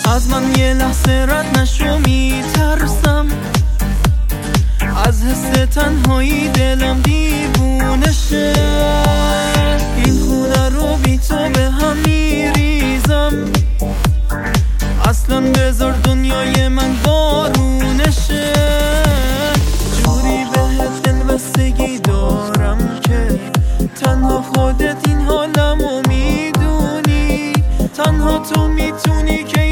از من یه لحظه رد نشو، میترسم از حس تنهایی دلم دیوونه شه. این خونه رو بی تو به هم میریزم، اصلا بذار دنیای من بارونشه. جوری بهت دلبستگی دارم که تنها خودت این حالمو میدونی، تنها تو میتونی که